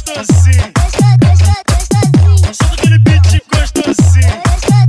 gostosinho. Solta aquele beat gostosinho.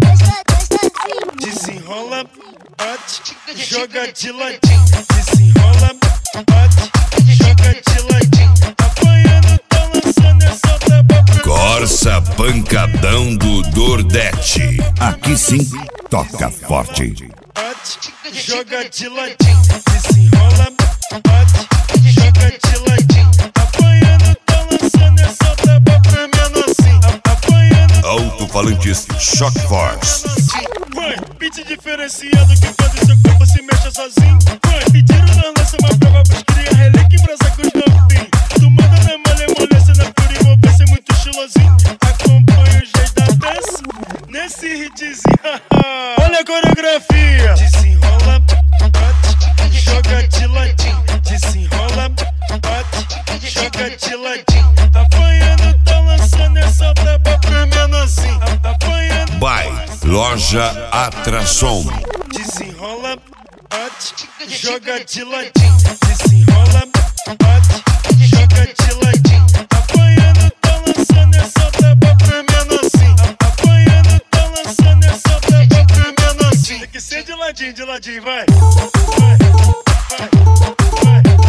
Desenrola, bate, joga de ladinho. Desenrola, bate, joga de ladinho. Apanhando, tá lançando essa braba pra Corsa Pancadão do Nordeste. Aqui sim, toca forte. bate, joga de ladinho. Desenrola, bate, joga de ladinho. Apanhando, tá lançando essa braba pra menorzinho. Apanhando, Alto-falantes Shock Force. vai, beat diferenciado que faz o seu corpo se mexa sozinho. Vai, pediram na lança uma prova pros cria, relíquia em brasa com os novinhos. Tu manda na malemolência, na pura envolvência, muito estilosinho. Acompanha os reis da dança nesse hitzinho. Olha a coreografia. Desenrola, bate, joga de ladinho. Desenrola, bate, joga de ladinho. Apanhando, tá lançando essa braba pra menorzinho. Apanhando, By Loja Atração. desenrola, bate, joga de ladinho. Desenrola, bate, joga de ladinho. Apanhando, tá lançando essa braba pra menorzinho. Apanhando, tá lançando essa braba pra menorzinho. Tem que ser de ladinho, vai. Vai, vai, vai, vai.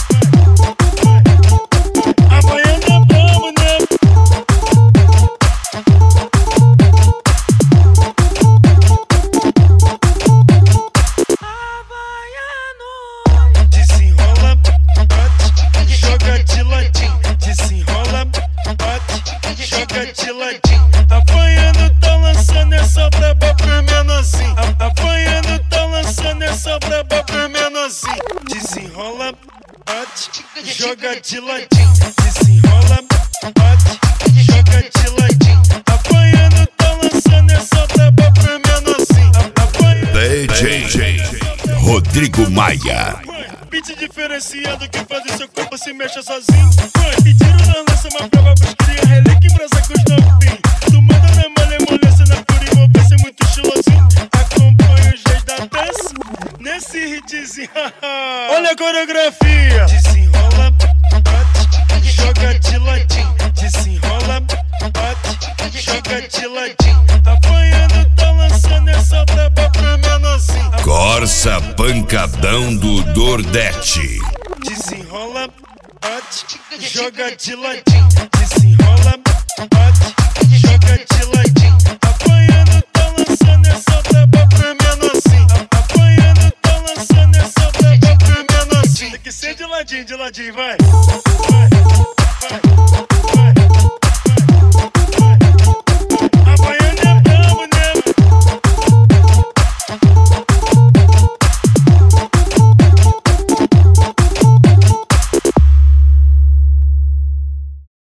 Apanhando é bom, né? Desenrola, bate, joga de ladinho. Desenrola, bate, joga de ladinho. Apanhando, tá lançando essa braba pra menorzinho. Apanhando, tá lançando essa braba pra menorzinho. Desenrola, bate, joga de ladinho. Desenrola, bate, joga de ladinho. Apanhando, tá lançando essa braba pra menorzinho. Apanhando, DJ Rodrigo Maia. beat diferenciado que faz o seu corpo se mexa sozinho. Pediram na lança uma prova pros cria, relíquia em brasa com os novinhos. Tu manda na malemolência, na pura envolvência, muito estilosinho. Acompanha os reis da dança nesse hitzinho. Olha a coreografia. Desenrola, bate, joga de ladinho. Desenrola, bate, joga de ladinho. Apanhando, tá lançando essa braba pra menorzinho. Corsa Pancadão do Nordeste. Desenrola, bate, joga de ladinho. Desenrola, bate, joga de ladinho. Apanhando, tá lançando essa braba pra menorzinho. Apanhando, tá lançando essa braba pra menorzinho. Tem que ser de ladinho, vai. Vai, vai, vai.